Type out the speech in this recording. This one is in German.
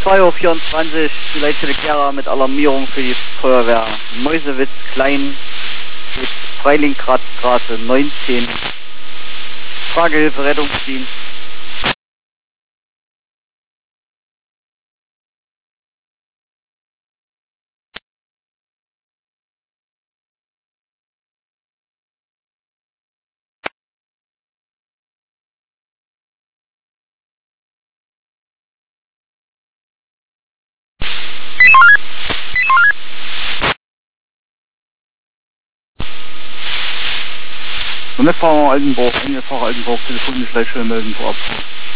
2:24 Uhr, die Leitstelle Gera mit Alarmierung für die Feuerwehr Meusewitz Klein, Freilingradstraße 19. Fragehilfe Rettungsdienst. Und wir fahren Altenburg, Fahrer Altenburg, telefonisch Leitstelle melden vor Abfahrt.